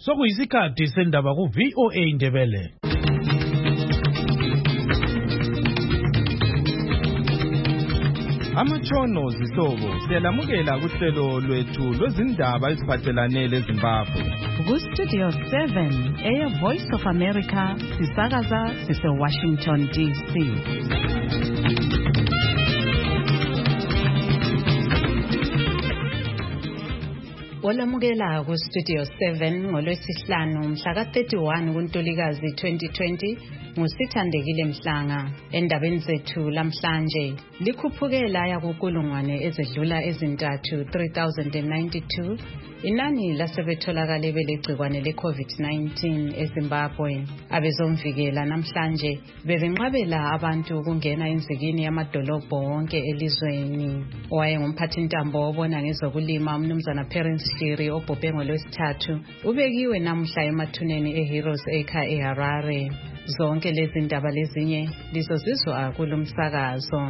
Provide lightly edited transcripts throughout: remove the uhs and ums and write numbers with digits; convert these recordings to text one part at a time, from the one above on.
Sokuyisikhathi sendaba ku VOA Indebele. Amatshono zihlobo siyalamukela kuhlelo lwethu lwezindaba eziphathelane leZimbabwe. Ku-Studio 7 Voice of America sisakaza sise-Washington DC. Olamukela ku-Studio 7 ngolwesihlanu mhla ka-31 kuNtulikazi 2020 ngusithandekile Mhlanga. Endabeni zethu lamhlanje likhuphukela yakukulungwane ezedlula ezintathu 3092 inani lasebetholakale belegcikwane le-COVID-19 eZimbabwe. Abezomvikela namhlanje bebenqabela abantu ukungena enzikini yamadolobho wonke elizweni. Owayengumphathintambo obona ngezokulima umnumzana Perence Shiri obhubhe ngolwesithathu ubekiwe namuhla emathuneni eHeroes Acre eHarare. Zonke lezi ndaba lezinye lizozizwa kulomsakazo.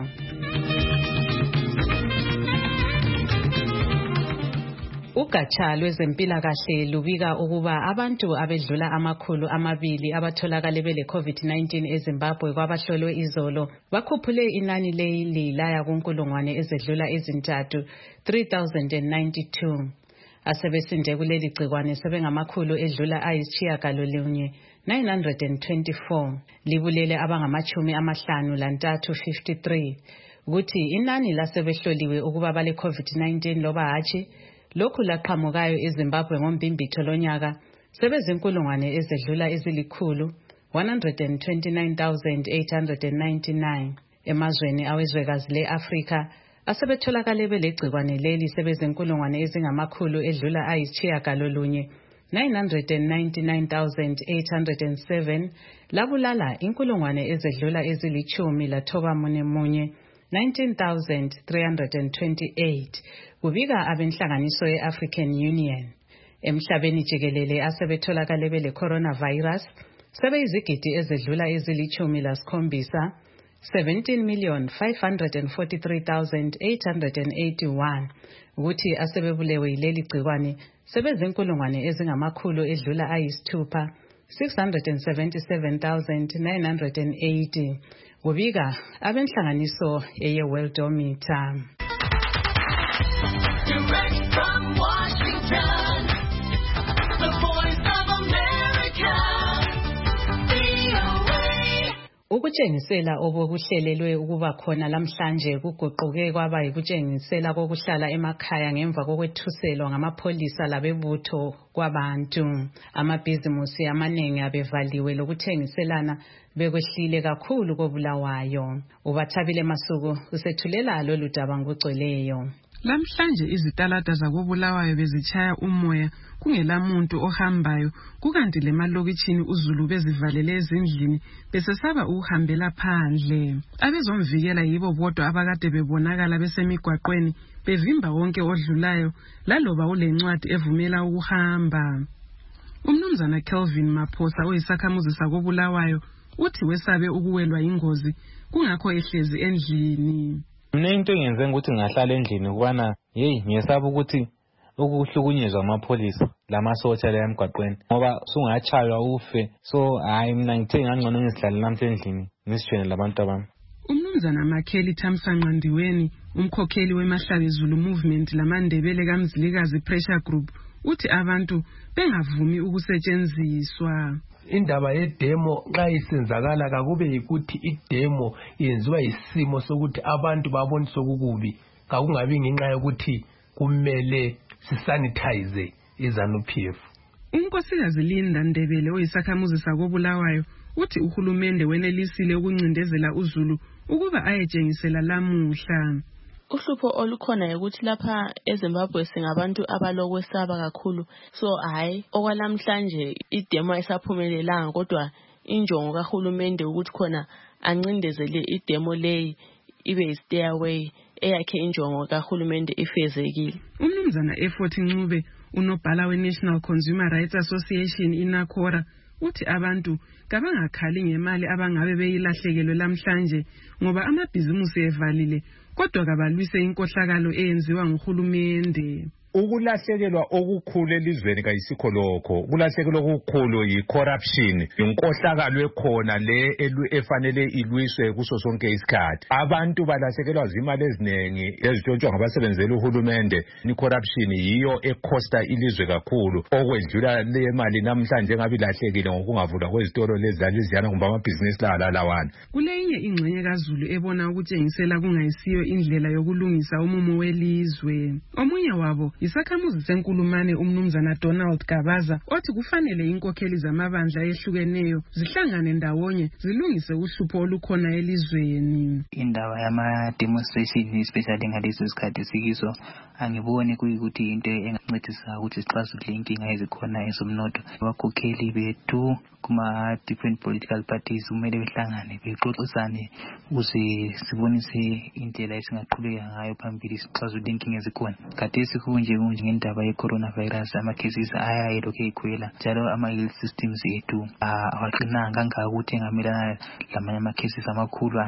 Ugatsha lwezempilakahle lubika ukuba abantu abedlula 200 abatholakale bele COVID-19 eZimbabwe kwabahlolwe izolo bakhuphule inani leli laya kunkulungwane ezedlula ezintathu 3092. Asebesinde kuleli gcikwane sebengamakhulu edlula ayisitshiyagalolunye 924. Libulele abangama53 ukuthi inani lasebehloliwe ukuba bale COVID-19 loba hatshi lokhu laqhamukayo eZimbabwe ngombimbitho lonyaka sebezinkulungwane ezedlula ezilikhulu 129,899. Emazweni awezwekazi le-Afrika asebetholakale belegcikwane leli sebezinkulungwane ezingamakhulu edlula ayisitshiyagalolunye 999,807 labulala inkulungwane ezedlula ezilithumi lathoba munye 19,328 kubika abenhlanganiso ye-African Union. Emhlabeni jikelele asebetholakale bele coronavirus sebeyizigidi ezedlula ezilithumi lasikhombisa 17,543,881 ukuthi asebebulewe yileli gcikwane sebezinkulungwane ezingamakhulu edlula ayisithupha 677,980 kubika abenhlanganiso eye-Worldometer. Direct from Washington, the Voice of America, VOA. Ukutshengisela obokuhlelelwe ukuba khona lamhlanje kuguquke kwaba yikutshengisela kokuhlala emakhaya ngemva kokwethuselwa ngamapholisa labebutho kwabantu. Amabhizimusi amaningi abevaliwe lokuthengiselana bekwehlile kakhulu koBulawayo. Ubathabile Masuku usethulela lolu daba ngokugcweleyo. Lamhlanje izitalada zakoBulawayo bezitshaya umoya kungelamuntu ohambayo kukanti lemalokitshini uZulu bezivalele ezindlini besesaba ukuhambela phandle. Abezomvikela yibo bodwa abakade bebonakala besemigwaqweni bevimba wonke odlulayo laloba ulencwadi evumela ukuhamba. Umnumzana Kelvin Maphosa oyisakhamuzi sakoBulawayo uthi wesabe ukuwelwa ingozi kungakho ehlezi endlini. Mina into engenze ukuthi ngahlala endlini kubana ngiyesaba ukuthi ukuhlukunyezwa amapholisa lamasotsha la emgwaqweni ngoba sungachaywa ufe. So mina ngithe ngangcono ngisihlale namhla endlini ngisishene labantu abami. Umnumzana Makheli Thamsanqa Ndiweni umkhokheli weMahlabe Zulu Movement lamandebele kaMzilikazi Pressure Group uthi abantu bengavumi ukusetshenziswa. Indaba yedemo nxa isenzakala kakube yikuthi idemo yenziwa isimo sokuthi abantu babonise okukubi kakungabi ngenxa yokuthi kumele sisanitize iZANU-PF. Unkosikazi Linda Ndebele oyisakhamuzi sakoBulawayo uthi uhulumende wenelisile ukuncindezela uZulu ukuba ayetshengisela lamuhla. Uhlupho olukhona ukuthi lapha eZimbabwe singabantu abalokwesaba kakhulu, so okwalamhlanje idemo isaphumelelanga kodwa injongo kahulumende ukuthi khona ancindezele idemo leyi ibe stairway eyakhe injongo kahulumende ifezekile. Umnumzana Effort Ncube unobhala we-National Consumer Rights Association iNACORA uthi abantu kabangakhali ngemali abangabe beyilahlekelwe lamhlanje ngoba amabhizimusi evalile kodwa kabalwise inkohlakalo eyenziwa nguhulumende. ukulahlekelwa okukhulu elizweni kayisikho lokho. Ukulahlekelwa okukhulu yi-corruption, inkohlakalo ekhona le efanele ilwiswe kuso sonke isikhathi. Abantu balahlekelwa zimali eziningi ezitshontshwa ngabasebenzela uhulumende. I-corruption yiyo ekhosta ilizwe kakhulu, okwedlula le mali namhlanje engabe ilahlekile ngokungavulwa kwezitolo lezizana kumbe amabhizinisi lawana. Kuleyinye ingxenye kaZulu ebona ukutshengisela kungayisiyo indlela yokulungisa umumo welizwe. Omunye wabo isakhamuzi senkulumane umnumzana Donald Gabaza othi kufanele inkokheli zamabandla ehlukeneyo zihlangane ndawonye zilungise uhlupho olukhona elizweni. Indaba yama demonstration especially ngalezi sikhathi sikizo angiboni kuyikuthi into engancedisa ukuthi sixazulule inkinga ezikhona ezomnotho. Abakhokheli bethu kuma different political parties kumele behlangane bexoxisane ukuze sibonise indlela esingaqhubeka ngayo phambili sixazulule inkinga ezikhona. Khathesi kunje ngendaba ye-coronavirus ama-cases ayayelokhu ekhwela njalo ama-health systems ethu awaqinanga kangaka ukuthi engamelana lamanye ama-cases amakhulu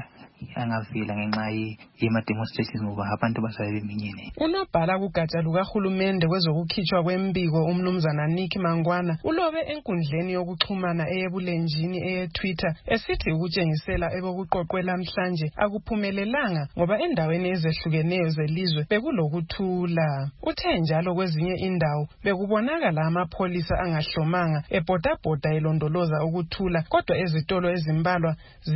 angavela ngenxa yema-demonstrations ngoba abantu basabe beminyene. Unobhala kugatsha lukahulumende kwezokukhitshwa kwembiko umnumzana Nick Mangwana ulobe enkundleni yokuxhumana eyebulenjini eye-Twitter esithi ukutshengisela ebokuqoqwe namhlanje akuphumelelanga ngoba endaweni ezehlukeneyo zelizwe bekulokuthula. Uthe njalo kwezinye indawo bekubonakala amapholisa angahlomanga ebhodabhoda elondoloza ukuthula kodwa ezitolo ezimbalwa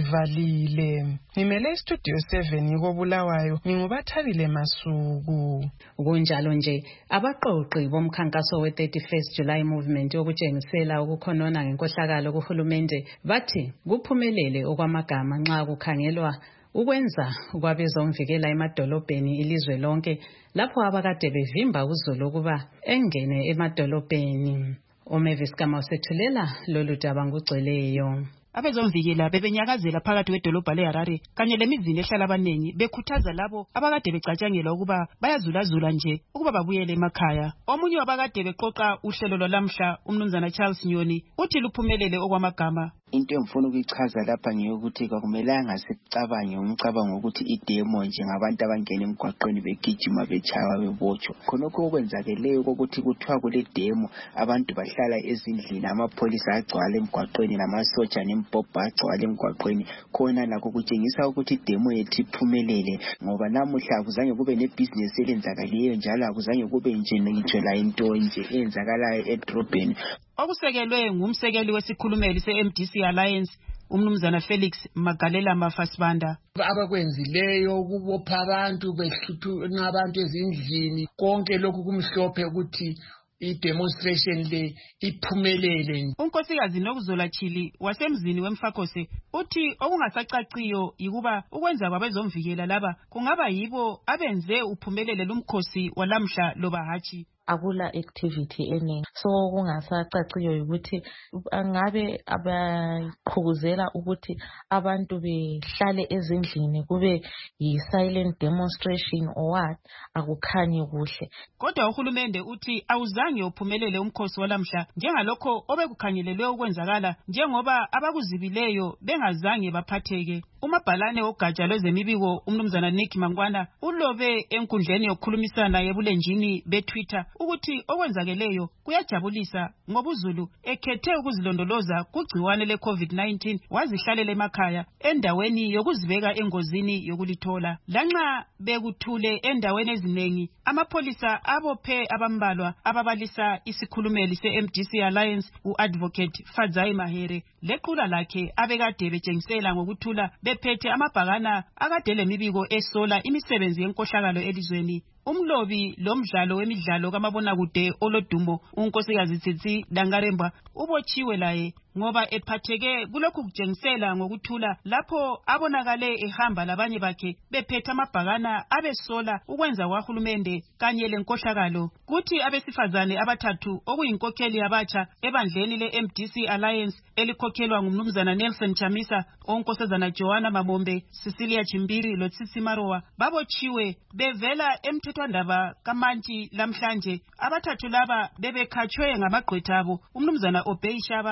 zivalile. Ngimele Studio 7 koBulawayo ngingubathabile Masuku. Kunjalo nje abaqoqi bomkhankaso we-31st July movement yokutshengisela ukukhonona ngenkohlakalo kuhulumende bathi kuphumelele okwamagama nxa kukhangelwa ukwenza kwabezomvikela emadolobheni ilizwe lonke lapho abakade bevimba uZulu ukuba engene emadolobheni. Omavis Kama usethulela lolu daba ngugcweleyo. Abezomvikela bebenyakazela phakathi kwedolobha leHarare kanye lemizini ehlala abanengi bekhuthaza labo abakade becatshangelwa ukuba bayazulazula nje ukuba babuyele emakhaya. Omunye wabakade beqoqa uhlelo lwalamhla umnumzana Charles Nyoni uthi luphumelele okwamagama. Into engifuna ukuyichaza lapha ngiyokuthi kwakumelanga sicabange umcabango ukuthi idemo njengabantu abangena emgwaqweni begijima bechawa bebotshwa. Khonokho okwenzakeleyo ukuthi kuthiwa kule demo abantu bahlala ezindlini amapholisa agcwala emgwaqweni namasotsha nempompa agcwala emgwaqweni khona lakho kutshengisa ukuthi idemo yethu iphumelele ngoba namuhla akuzange kube nebusiness elenzakaleyo njalo akuzange kube nje ngitsho la into nje eyenzakalayo edrobheni. Okusekelwe ngumsekeli wesikhulumeli se-MDC Alliance umnumzana Felix Magalela Mafasibanda. Abakwenzileyo ukubopha abantu behluthu nabantu ezindlini konke lokhu kumhlophe ukuthi i-demonstration le iphumelele. Unkosikazi Nokuzola Chili wasemzini weMfakose uthi okungasacaciyo yikuba ukwenza kwabezomvikela laba kungaba yibo abenze uphumelele lumkhosi walamhla loba hatshi. Akula activity eningi so kungasacaciyo ukuthi angabe abaqhubuzela ukuthi abantu behlale ezindlini kube yi-silent demonstration or what akukhanyi kuhle. Kodwa uhulumende uthi awuzange uphumelele umkhosi walamhla njengalokho obekukhangelelwe ukwenzakala njengoba abakuzibileyo bengazange baphatheke. Umabhalane ogatsha lwezemibiko umnumzana Nick Mangwana ulobe enkundleni yokukhulumisana yebulenjini beTwitter ukuthi okwenzakeleyo kuyajabulisa ngoba uZulu ekhethe ukuzilondoloza kugciwane le-COVID-19 wazihlalela emakhaya endaweni yokuzibeka engozini yokulithola. Lanxa bekuthule endaweni eziningi amapholisa abophe abambalwa ababalisa isikhulumeli se-MDC Alliance u-Advocate Fadzai Mahere lequla lakhe abekade betshengisela ngokuthula bephethe amabhakana akade lemibiko esola imisebenzi yenkohlakalo elizweni. Umlobi lomdlalo wemidlalo kamabonakude olodumo unkosikazi Tsitsi Dangaremba ubotshiwe laye ngoba ephatheke kulokhu kutshengisela ngokuthula lapho abonakale ehamba labanye bakhe bephethe amabhakana abesola ukwenza kwahulumende kanye lenkohlakalo. Kuthi abesifazane abathathu okuyinkokheli abatsha ebandleni le-MDC Alliance elikhokhelwa ngumnumzana Nelson Chamisa, onkosazana Joanna Mamombe, Cecilia Chimbiri loTsitsi Marowa babotshiwe bevela emthethwandaba kaMantshi lamhlanje. Abathathu laba bebekhatshwe ngamagqwetha abo umnumzana Obey Shaba lo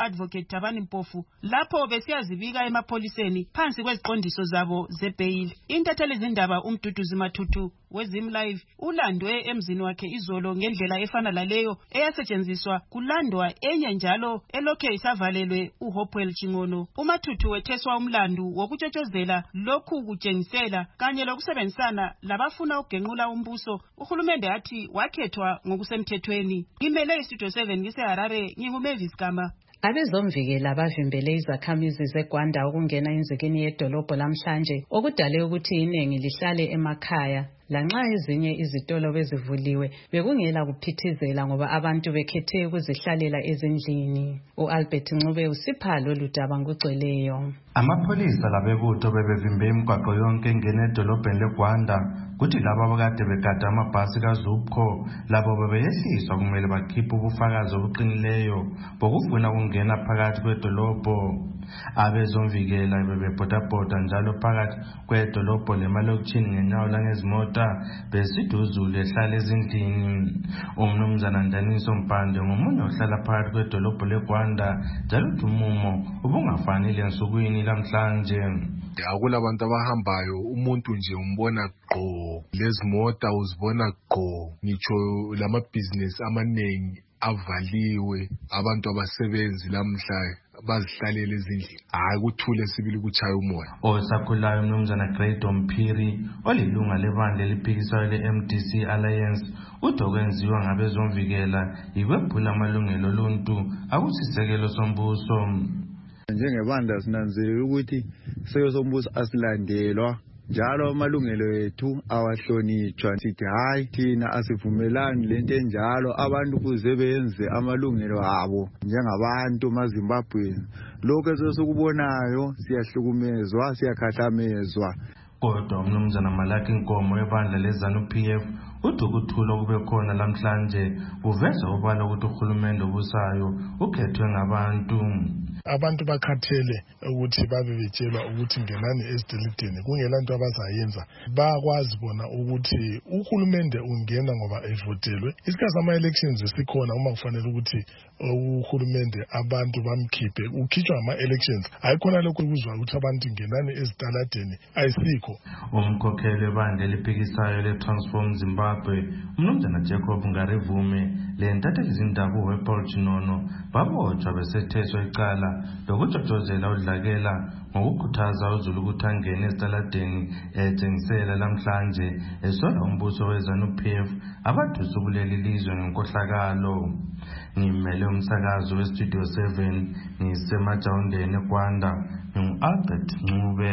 u-advocate Thabani Mpofu lapho besiyazibika emapholiseni phansi kweziqondiso zabo zebeyili. Intatheli zindaba uMduduzi Mathutu weZim Live ulandwe emzini wakhe izolo ngendlela efana laleyo eyasetshenziswa kulandwa enye njalo elokhe isavalelwe uHopewell Chingono. uMathuthu wetheswa umlandu wokutshotshozela lokhu kutshengisela kanye lokusebenzisana labafuna ukugenqula umbuso. Uhulumende athi wakhethwa ngokusemthethweni. Ngimele iStudio 7 ngiseHarare, nginguMavis Gama. Abezomvikela bavimbele izakhamizi zeGwanda ukungena inzikini yedolobho lamhlanje okudale ukuthi iningi lihlale emakhaya. Lanxa ezinye izitolo bezivuliwe bekungela kuphithizela ngoba abantu bekhethe ukuzihlalela ezindlini. uAlbert Ncube usipha lolu daba ngugcweleyo. Amapholisa labebutho bebevimbe imigwaqo yonke engena edolobheni leGwanda kuthi labo abakade begada amabhasi kaZupco labo bebeyehliswa kumele bakhiphe ubufakazi obuqinileyo bokufuna ukungena phakathi kwedolobho. Abezomvikela bebebhodabhoda njalo phakathi kwedolobho lemalokitshini ngenyawo langezimota besithi uzulu ehlala ezindlini. Umnumzana Ndaniso Mpande ngomunye ohlala phakathi kwedolobho leGwanda njalo uthi umumo ubungafanele ensukwini lamhlanje. Akulabantu abahambayo, umuntu nje umbona gqo, lezimota uzibona gqo, ngitsho lamabhizinesi amanengi avaliwe, abantu abasebenzi lamhla bazihlalele ezindlini. Hayi kuthule sibili kuchaya umoya. Osakhulayo umnumzana Grade Mphiri olilunga lebandla eliphikisayo leMDC Alliance uthi okwenziwa ngabezomvikela ikwephula amalungelo oluntu akusisekelo sombuso. Njengebandla sinanzelela ukuthi iseko sombuso asilandelwa njalo amalungelo ethu awahlonitshwa. Sithi hayi thina asivumelani lento enjalo, abantu kuze benze amalungelo abo njengabantu maZimbabwe. Lokho esikubonayo siyahlukumezwa, siyakhahlamezwa. Kodwa umnumzana Malaki Nkomo webandla leZANU-PF uthi ukuthula okube khona lamhlanje kuveza ubala ukuthi uhulumende obusayo ukhethwe ngabantu. Abantu bakhathele ukuthi babe betshelwa ukuthi ngenani ezitelideni kungela nto abazayenza. Bakwazi bona ukuthi uhulumende ungena ngoba evotelwe. Isikhathi sama-elections esikhona uma kufanele ukuthi uhulumende abantu bamkhiphe ukhitshwa ngama-elections. Ayikhona lokho ukuzwa ukuthi abantu ngenani ezitaladeni ayisikho. Umkhokheli webandla eliphikisayo leTransform Zimbabwe umnumzana Jacob Ngarivume lentatheli zindaba uHopewell Chingono babotshwa besetheswa icala lokutshotshozela udlakela ngokukhuthaza uzulu ukuthi angene esitaladeni etshengisela lamhlanje esola umbuso weZANU-PF abadusa ubuleli ilizwe ngenkohlakalo. Ngimele umsakazo weStudio 7 ngisemajawundeni eGwanda ngingu-Albert Ncube.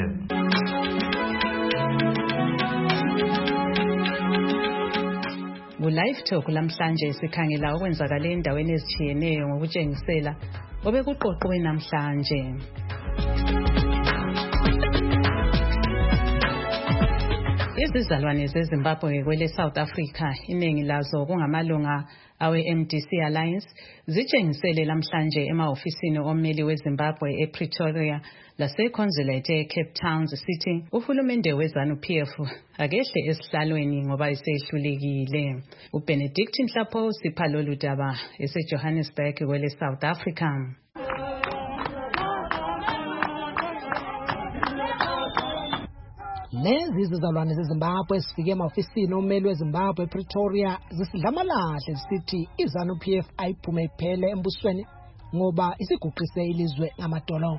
Ku-Live Talk lamhlanje sikhangela okwenzakale endaweni ezitshiyeneyo ngokutshengisela obekuqoqwe namhlanje. Izizalwane zeZimbabwe kwele South Africa iningi lazo kungamalunga awe-MDC Alliance zitshengisele lamhlanje emahofisini ommeli weZimbabwe ePretoria lase-Consulate eCape Town City uhulumende weZANU-PF akehle esihlalweni ngoba isehlulekile. uBenedict Nhlapho sipha lolu daba eseJohannesburg kwele South Africa. Lezi izizalwane zeZimbabwe zifike emahofisini ommeli weZimbabwe ePretoria zisidlamalahle zisithi iZANU-PF ayiphume iphele embusweni ngoba isiguqise ilizwe ngamadolo.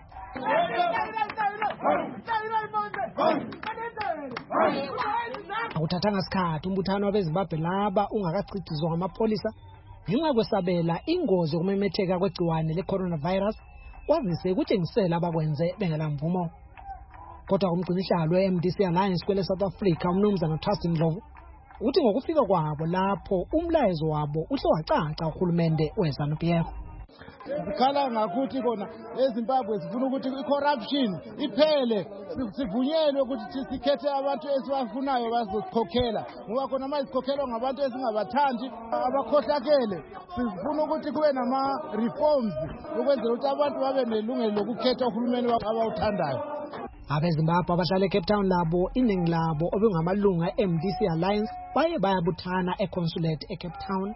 Akuthathanga isikhathi umbuthano wabeZimbabwe laba ungakachithizwa ngamapholisa ngenxa kwesabela ingozi yokumemetheka kwegciwane le-coronavirus kwazise ukutshengisela abakwenze bengelamvumo. Kodwa umgcinisihlalo we-MDC Alliance kwele South Africa umnumzana Trust Ndlovu uthi ngokufika kwabo lapho umlayezo wabo uhle wacaca uhulumende weZANU-PF. Sikhala ngakuthi kona eZimbabwe sifuna ukuthi i-corruption iphele, sivunyelwe ukuthi sikhethe abantu esibafunayo bazokhokhela ngoba khona manje sikhokhelwa ngabantu esingabathandi abakhohlakele. Sifuna ukuthi kube nama-reforms ukwenzela ukuthi abantu babe nelungelo lokukhetha uhulumeni abawuthandayo. AbeZimbabwe abahlala eCape Town labo iningi labo obengamalunga e-MDC Alliance baye bayabuthana eConsulate eCape Town.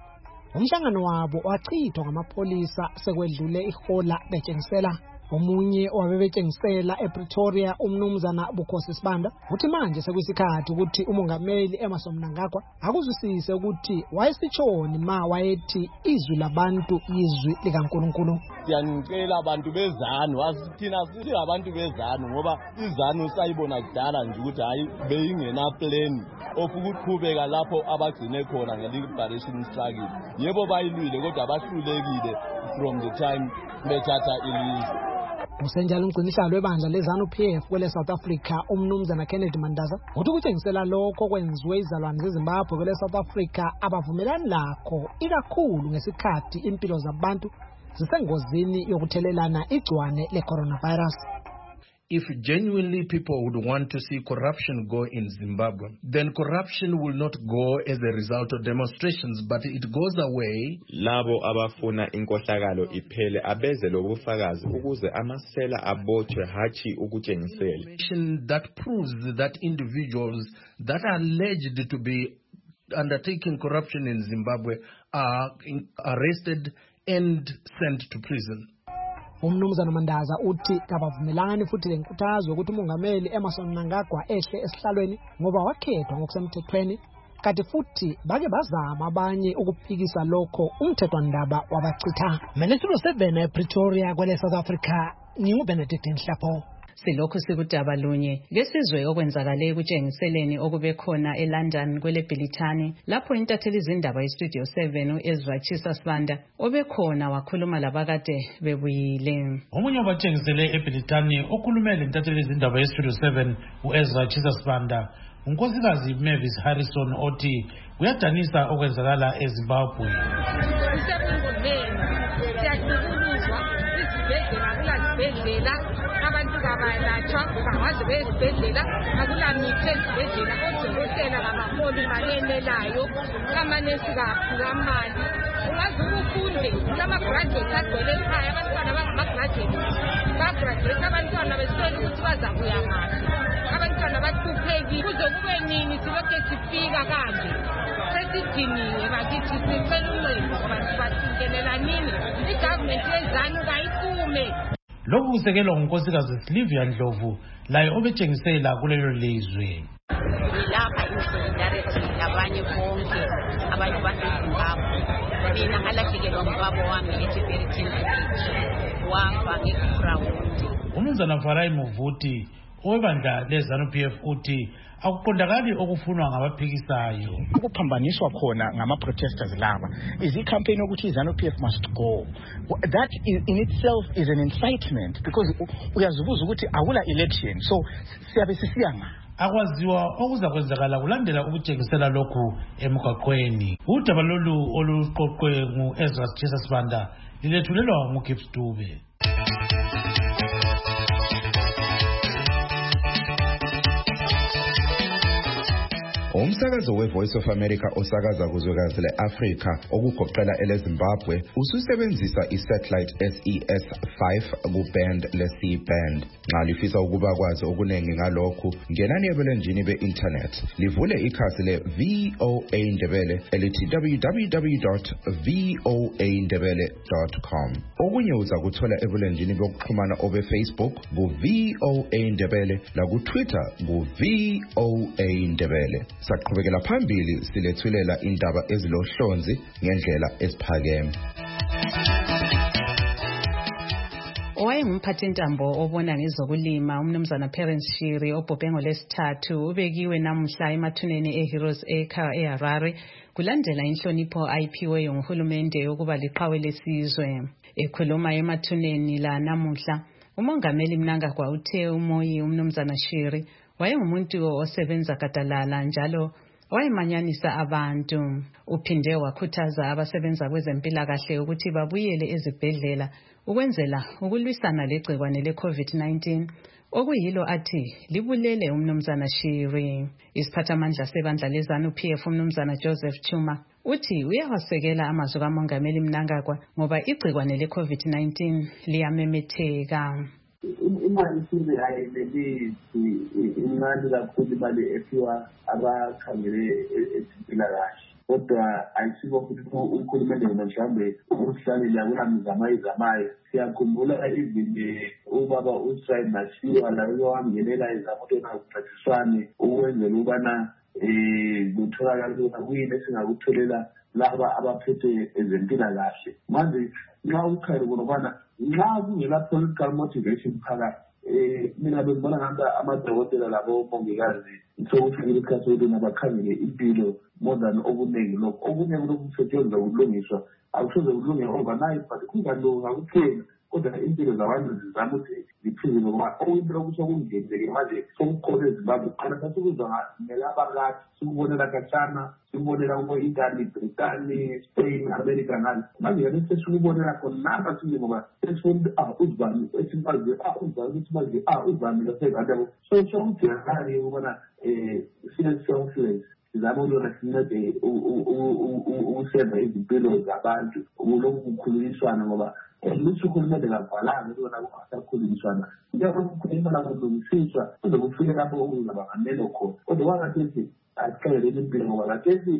umhlangano wabo wachithwa ngamapolisa sekwedlule ihola betshengisela. Omunye wabebetshengisela ePretoria umnumzana Bukhosi Sibanda uthi manje sekuyisikhathi ukuthi umongameli Emmerson Mnangagwa akuzwisise ukuthi wayesitshoni ma wayethi izwi labantu izwi likaNkulunkulu. Siyanicela abantu bezanu, asithina sithi abantu bezanu ngoba izanu sayibona kudala nje ukuthi hayi beyingena plan of ukuqhubeka lapho abagcine khona nge-liberation struggle. Yebo bayilwile kodwa bahlulekile from the time bethatha ilizwe. Usenjalo umgcinisihlalo webandla leZANU-PF kwele South Africa umnumzana Kennedy Mandaza uthi kutshengisela lokho kwenziwe izalwane zeZimbabwe kwele South Africa abavumelani lakho ikakhulu ngesikhathi impilo zabantu zisengozini yokuthelelana igcwane le-coronavirus. If genuinely people would want to see corruption go in Zimbabwe, then corruption will not go as a result of demonstrations, but it goes away. Labo abafuna inkohlakalo iphele abeze lobufakazi ukuze amasela abotshwe hachi ukutshengisela. That proves that individuals that are alleged to be undertaking corruption in Zimbabwe are arrested and sent to prison. Umnumzana Mandaza uthi kabavumelani futhi lenkuthazo ukuthi umongameli Emmerson Mnangagwa ehle esihlalweni ngoba wakhethwa ngokusemthethweni kanti futhi bake bazama abanye ukuphikisa lokho umthethwandaba wabachitha. Minister 7 ePretoria kwele South Africa nginguBenedict Nhlapo. Silokhu sikudaba lunye lesizwe okwenzakale kutshengiseleni okube khona eLondon kwele Bhilithani lapho intatheli izindaba yeStudio 7 uEzra Chisa Sibanda obekhona wakhuluma labakade bebuyile. Omunye wabatshengisele eBhilithani okhulumele intatheli izindaba yeStudio 7 uEzra Chisa Sibanda unkosikazi Mavis Harrison othi kuyadanisa okwenzakala eZimbabwe. Abantu kabalatshwa bawazi bezibhedlela akula mithi ezibhedlela odokotela kamaholi banenelayo amanesi kaphula mali ungaze ufunde kulama-graduates agcwele ekhaya abantwana bangama-graduates bagraduate abantwana beswele ukuthi bazakuya ngaphi abantwana bahluphekile kuze kube nini silokhe sifika kanje sesidiniwe bakithi sicela uncedo ngoba sibasinkelela nini igovernment yezanu kayiphume. Lokhu kusekelwa ngunkosikazi Silvia Ndlovu laye obetshengisela kulelo lizwe. Lapha in-solidarity labanye bonke abantu baseZimbabwe. Mina ngalahlekelwa ngubaba wami eJefferton wafa ngeGraundi. Umnumzana Farai Muvuti owebandla leZANU-PF uthi akuqondakali okufunwa ngabaphikisayo. Ukuphambaniswa khona ngama-protesters laba is i-campaign ukuthi iZANU-PF must go. That in itself is an incitement because uyazibuza ukuthi akula election so siyabe sisiya nga akwaziwa okuza kwenzakala kulandela ukutshengisela lokhu emgwaqweni. Udaba lolu oluqoqwe nguEzra Chisa Sibanda lilethulelwa nguGibbs Dube. Umsakazo weVoice of America osakaza kuzwekazi leAfrika okugoqela eleZimbabwe ususebenzisa isatellite SES5 kuband leC-band. Nxa lifisa ukuba kwazi okunengi ngalokhu, ngenani ebulenjini be-internet. Livule ikhasi le VOA Ndebele elithi www.voandebele.com. Okunye uza kuthola ebulenjini bokuxhumana obe-Facebook ku-VOA Ndebele laku-Twitter ku-VOA Ndebele. Saqhubekela phambili silethulela indaba ezilohlonzi ngendlela esiphakeme. Owayengumphathintambo obona ngezokulima umnumzana Parents Shiri obhubhe ngolesithathu ubekiwe namuhla emathuneni eHeroes Acre eHarare kulandela inhlonipho ayiphiweyo nguhulumende yokuba liqhawe lesizwe. Ekhuluma emathuneni la namuhla umongameli Mnangagwa uthe umoyi umnumzana Shiri wayengumuntu osebenza gadalala njalo wayemanyanisa abantu. Uphinde wakhuthaza abasebenza kwezempilakahle ukuthi babuyele ezibhedlela ukwenzela ukulwisana legcikwane le-COVID-19 okuyilo athi libulele umnumzana Shiri. Isiphathamandla sebandla leZANU-PF umnumzana Joseph Chuma uthi uyawasekela amazwi kamongameli Mnangagwa ngoba igcikwane le-COVID-19 liyamemetheka. Imali isizwe ayibelithi incane kakhulu imali ephiwa abakhangele ezempilakahle. kodwa ayisiko futhi ukhulumele yona mhlawumbe ukuhlalela kulamizamayo siyakhumbula even ubaba uStride Masiyiwa layo wangelela izamoto nakuphathiswane ukwenzela ukubana kutholakala ukuthi kuyini esingakutholela laba abaphethe ezempilakahle. Manje nxa ukhayela ukubana nxa kungela political motivation phakathi mina bengibona ngathi amadokotela labo omongikazi sokufikela isikhathi sokuthi nabakhangele impilo more than okunengi lokho kusetshenziswa ukulungiswa akusoze kulunge overnight but kungalunga kuphela kodwa impilo zabantu zizama ukuthi ziphile ngoba okuyimpilo kusho kungenile-ke manje sokukhona eZimbabwe qala sasikuzwa ngelabakade sikubonela katshana sikubonela kubo-Italy, Britain, Spain, America ngani manje kanti sesikubonela khona napa sile ngoba sesifuna uzibani esimazwe uzibani ukuthi uzibani lasebantu yabo so kudingakala-ke ukubana siye-selfless sizama ukuyona sincede ukusenza izimpilo zabantu kulokhu kukhulunyiswana ngoba luthi uhulumende kavalanga ukubona kungasakhulunyiswana kuyakhulunyiswana kulungisiswa kuze kufike lapho okuzaba ngamelo khona kodwa wangathethi asiqhelele impilo ngoba kathesi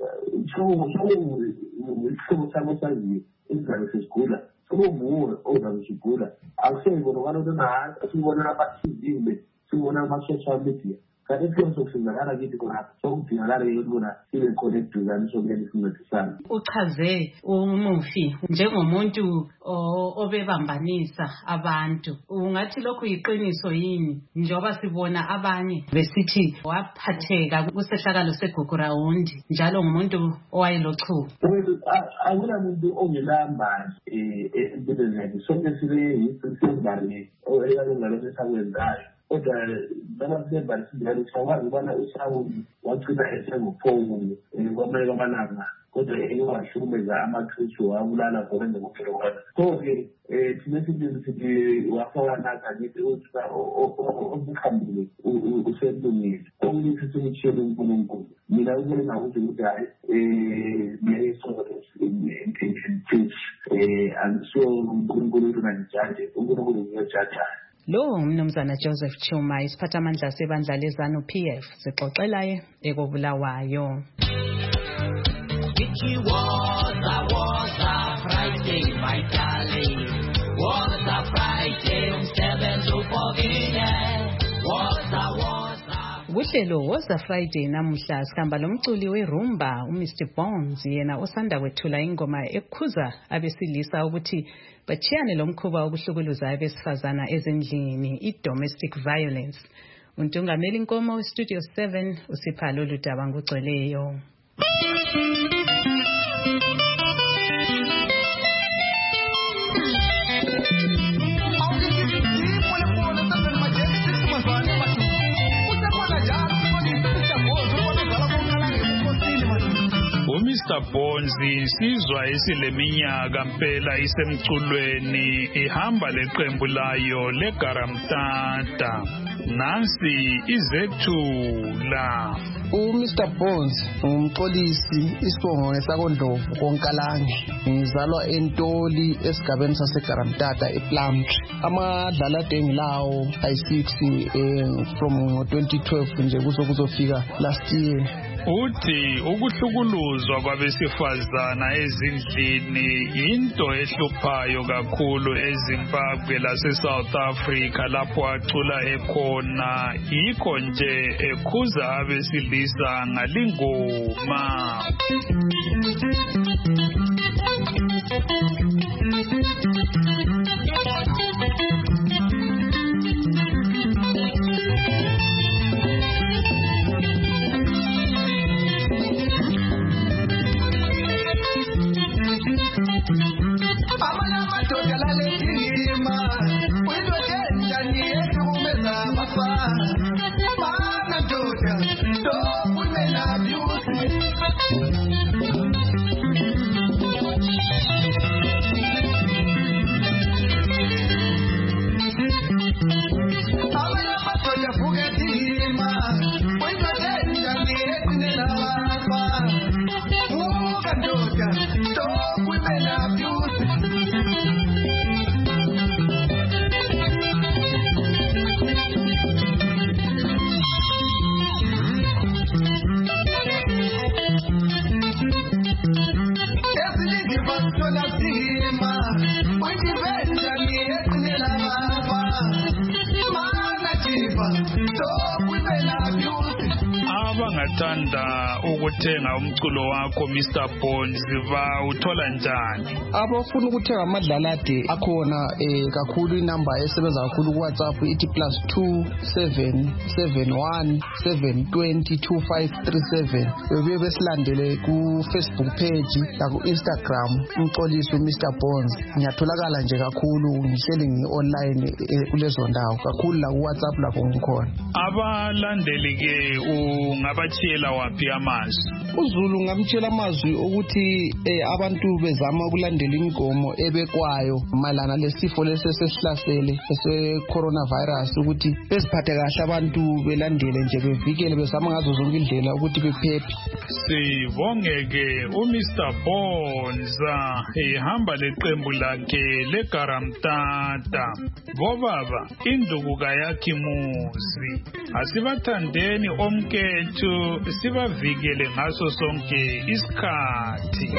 isihlobo sami osaziyo esizabe sesigula sokunguwe ozabe sigula akuseyibonakala ukuthi asibonela ama-TV sibonela ama-social media kanti esikhona sokusizakala kithi khonapho sokudingakala-ke ukubona sibe khona eduzane sokuyeni sincedisane. Uchaze umufi njengomuntu obebambanisa abantu, ungathi lokhu yiqiniso yini njengoba sibona abanye besithi waphatheka kusehlakalo segugurawundi njalo ngumuntu owayelochuku? Akula muntu ongelambali empilweni yakhe sonke sibevale ekalungalo esakwenzayo kodwa noma sibevale sibivale siyakwazi ukubana uShawuli wagcina esenguphokunye kwamanye kwamalanga kodwa ewahlukumeza amakristu wabulala ngokwenza kuphela kwakhe. So-ke thina sithi wafawanaka ngithi okuhambile uselungile okunye ithi simutshiyele uNkulunkulu. Mina ukubona ngakuthi ukuthi hayi angisuyo uNkulunkulu ukuthi nangijaje uNkulunkulu ngiyojaja. Lo Mnumzana Joseph Chuma isiphathamandla sebandla leZANU PF sixoxelaye ekobulawayo. It was a Friday, my darling. Was a Friday, umsebenzi upokile. Kuhlelo woza Friday namuhla sikhamba lomculi werumba uMr Bones yena osanda kwethula ingoma ekhuza abesilisa ukuthi bachiyane lomkhuba wokuhlukuluza abesifazana ezindlini i-domestic violence. Untungameli inkomo weStudio 7 uSiphalo Ludaba ngugcweleyo. Mr Bones insizwa esileminyaka mpela isemculweni ihamba leqembu layo leGaramtata. Nansi izethula. Mr Bones umxolisi isibongo esakondlovu koNkalange. Ngizalwa eNtoli esigabeni saseGaramtata ePlumtree. Amadlala engilawo ay6 from 2012 nje kuzofika last year. Uthi ukuhlukuluzwa kwabesifazana ezindlini into ehluphayo kakhulu eZimbabwe laseSouth Africa lapho acula ekhona, yikho nje ekhuza abesilisa ngalingoma. abangathanda ukuthenga umculo wakho Mr Bones bawuthola njani? Abafuna ukuthenga amadlalade akhona kakhulu inamba esebenza kakhulu ku WhatsApp ithi +2 771 720 2537. Bebuye besilandele ku Facebook page la ku Instagram umxolisi Mr Bones. Ngiyatholakala nje kakhulu ngihleli online kulezo ndawo kakhulu la ku WhatsApp lapho ngikhona. Abalandeli ke ungabachela wapi amazwi? uZulu ngamtshela amazwi ukuthi abantu bezama ukulandela imigomo ebekwayo malana lesifo lesesihlasele ese coronavirus ukuthi beziphathe kahle abantu belandele nje bevikele bezama ngazo zonke indlela ukuthi bephephe. Sibongeke uMr Bones ehamba leqembu lakhe leGaramtata. Bobaba induku kayakhi muzi. Asibathandeni omkethu sibavikele ngaso sonke isikhathi.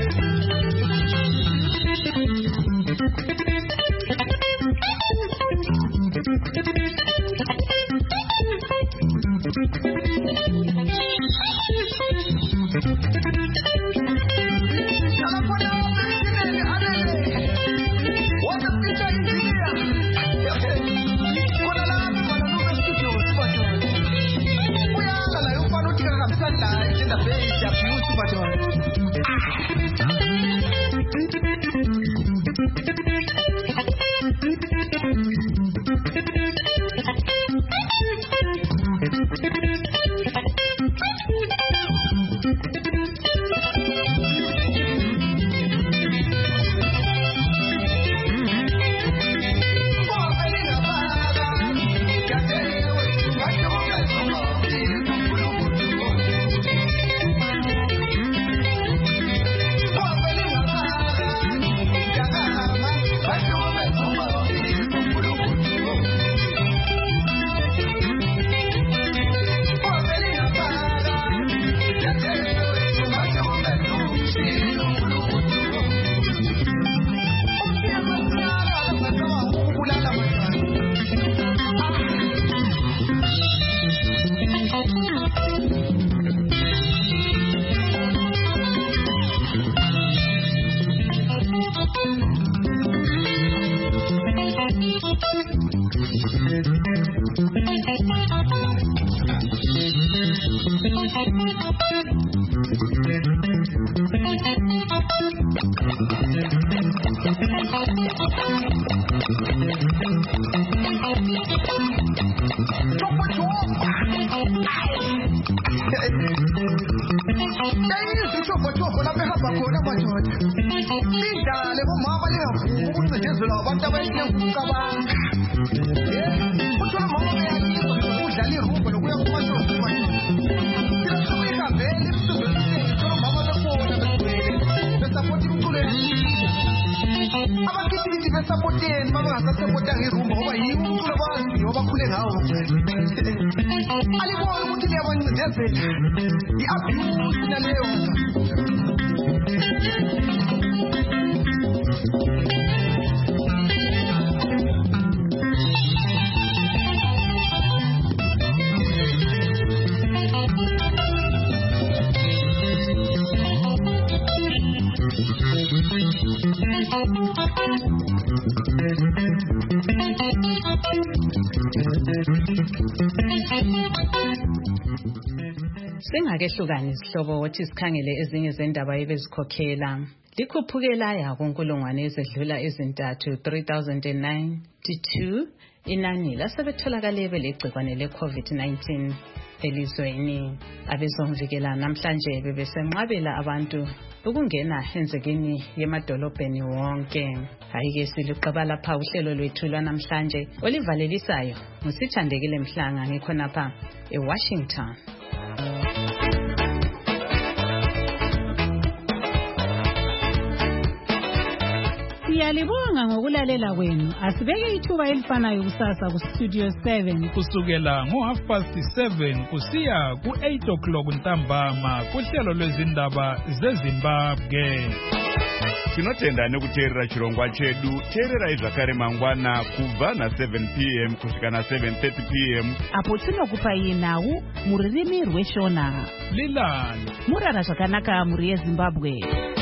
Singakehlukani isihlobo wathi sikhangele ezinye zendaba ebezikhokhela. Likhuphukela yakunkulungwane ezedlula ezintathu 3092 inani lasebetholakale belegcikwane leCovid-19 elizweni. Abezomvikela namhlanje bebesenqabela abantu ukungena enzekeni yemadolobheni wonke. Hayike siliqaba lapha uhlelo lwethu lwanamhlanje olivalelisayo ngusithandekile Mhlanga ngikhonapha eWashington. Siyalibonga ngokulalela kwenu. Asibeke ithuba elifanayo kusasa ku Studio 7 kusukela ngo7:30 kusiya ku8 o'clock ntambama kuhlelo lwezindaba zeZimbabwe. tinotenda nekuteerera chirongwa chedu. Teererai zvakare mangwana kubva na7 p.m. kusvika na7:30 p.m. apo tinokupai nhau mururimi rweshona. Lilani murara zvakanaka muri yeZimbabwe.